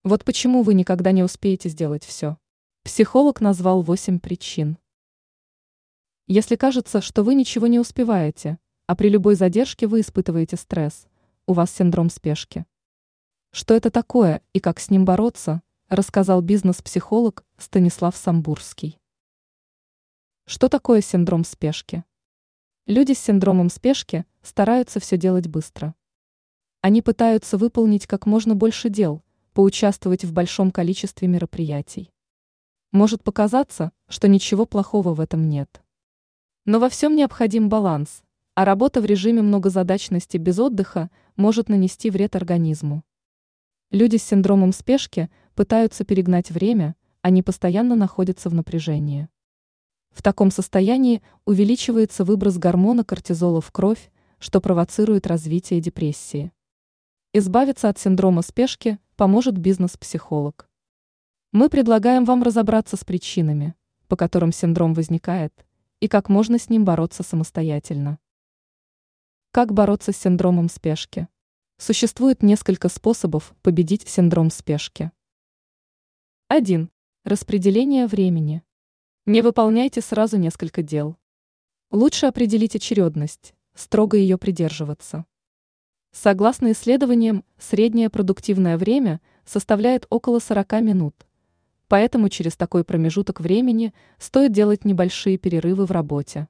Вот почему вы никогда не успеете сделать все. Психолог назвал 8 причин. Если кажется, что вы ничего не успеваете, а при любой задержке вы испытываете стресс, у вас синдром спешки. Что это такое и как с ним бороться, рассказал бизнес-психолог Станислав Самбурский. Что такое синдром спешки? Люди с синдромом спешки стараются все делать быстро. Они пытаются выполнить как можно больше дел, поучаствовать в большом количестве мероприятий. Может показаться, что ничего плохого в этом нет. Но во всем необходим баланс, а работа в режиме многозадачности без отдыха может нанести вред организму. Люди с синдромом спешки пытаются перегнать время, они постоянно находятся в напряжении. В таком состоянии увеличивается выброс гормона кортизола в кровь, что провоцирует развитие депрессии. Избавиться от синдрома спешки поможет бизнес-психолог. Мы предлагаем вам разобраться с причинами, по которым синдром возникает, и как можно с ним бороться самостоятельно. Как бороться с синдромом спешки? Существует несколько способов победить синдром спешки. 1. Распределение времени. Не выполняйте сразу несколько дел. Лучше определить очередность, строго ее придерживаться. Согласно исследованиям, среднее продуктивное время составляет около 40 минут. Поэтому через такой промежуток времени стоит делать небольшие перерывы в работе.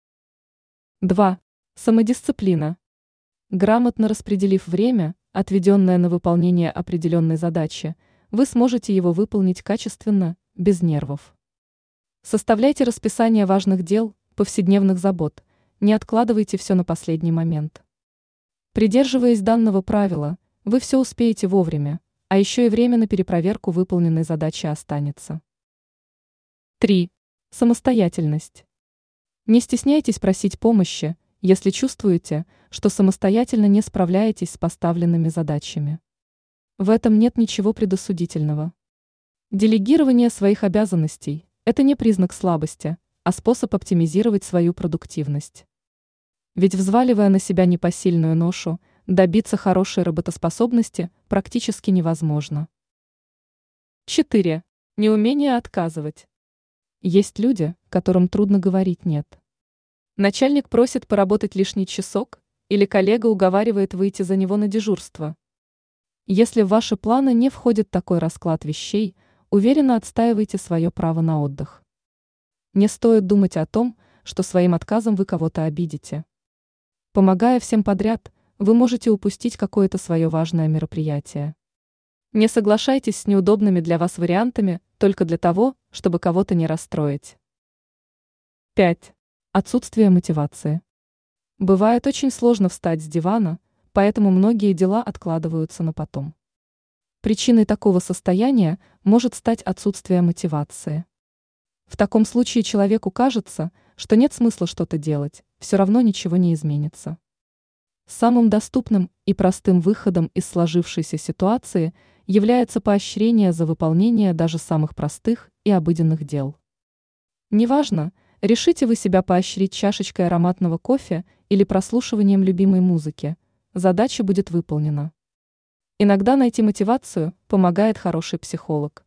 2. Самодисциплина. Грамотно распределив время, отведенное на выполнение определенной задачи, вы сможете его выполнить качественно, без нервов. Составляйте расписание важных дел, повседневных забот, не откладывайте все на последний момент. Придерживаясь данного правила, вы все успеете вовремя, а еще и время на перепроверку выполненной задачи останется. 3. Самостоятельность. Не стесняйтесь просить помощи, если чувствуете, что самостоятельно не справляетесь с поставленными задачами. В этом нет ничего предосудительного. Делегирование своих обязанностей – это не признак слабости, а способ оптимизировать свою продуктивность. Ведь взваливая на себя непосильную ношу, добиться хорошей работоспособности практически невозможно. 4. Неумение отказывать. Есть люди, которым трудно говорить «нет». Начальник просит поработать лишний часок, или коллега уговаривает выйти за него на дежурство. Если в ваши планы не входит такой расклад вещей, уверенно отстаивайте свое право на отдых. Не стоит думать о том, что своим отказом вы кого-то обидите. Помогая всем подряд, вы можете упустить какое-то свое важное мероприятие. Не соглашайтесь с неудобными для вас вариантами только для того, чтобы кого-то не расстроить. 5. Отсутствие мотивации. Бывает очень сложно встать с дивана, поэтому многие дела откладываются на потом. Причиной такого состояния может стать отсутствие мотивации. В таком случае человеку кажется, что нет смысла что-то делать, все равно ничего не изменится. Самым доступным и простым выходом из сложившейся ситуации является поощрение за выполнение даже самых простых и обыденных дел. Неважно, решите вы себя поощрить чашечкой ароматного кофе или прослушиванием любимой музыки, задача будет выполнена. Иногда найти мотивацию помогает хороший психолог.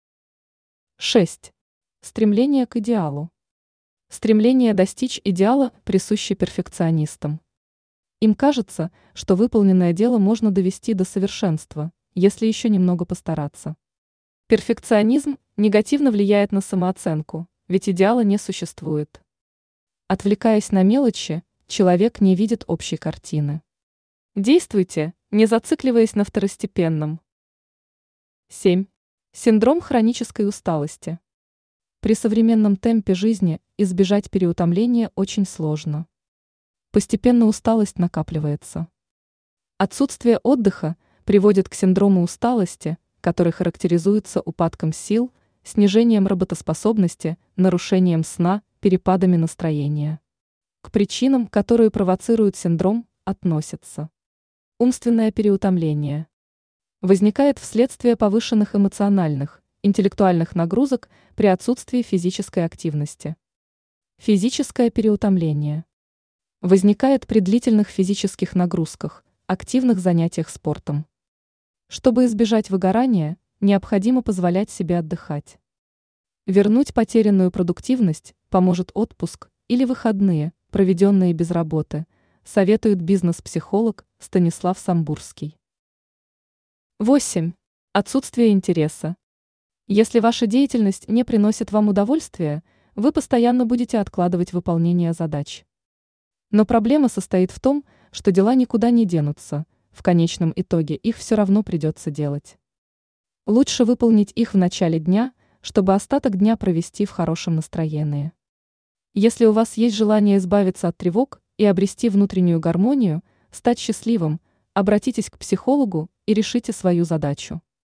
6. Стремление к идеалу. Стремление достичь идеала присуще перфекционистам. Им кажется, что выполненное дело можно довести до совершенства, если еще немного постараться. Перфекционизм негативно влияет на самооценку, ведь идеала не существует. Отвлекаясь на мелочи, человек не видит общей картины. Действуйте, не зацикливаясь на второстепенном. 7. Синдром хронической усталости. При современном темпе жизни избежать переутомления очень сложно. Постепенно усталость накапливается. Отсутствие отдыха приводит к синдрому усталости, который характеризуется упадком сил, снижением работоспособности, нарушением сна, перепадами настроения. К причинам, которые провоцируют синдром, относятся умственное переутомление. Возникает вследствие повышенных эмоциональных, интеллектуальных нагрузок при отсутствии физической активности. Физическое переутомление. Возникает при длительных физических нагрузках, активных занятиях спортом. Чтобы избежать выгорания, необходимо позволять себе отдыхать. Вернуть потерянную продуктивность поможет отпуск или выходные, проведенные без работы, советует бизнес-психолог Станислав Самбурский. 8. Отсутствие интереса. Если ваша деятельность не приносит вам удовольствия, вы постоянно будете откладывать выполнение задач. Но проблема состоит в том, что дела никуда не денутся, в конечном итоге их все равно придется делать. Лучше выполнить их в начале дня, чтобы остаток дня провести в хорошем настроении. Если у вас есть желание избавиться от тревог и обрести внутреннюю гармонию, стать счастливым, обратитесь к психологу и решите свою задачу.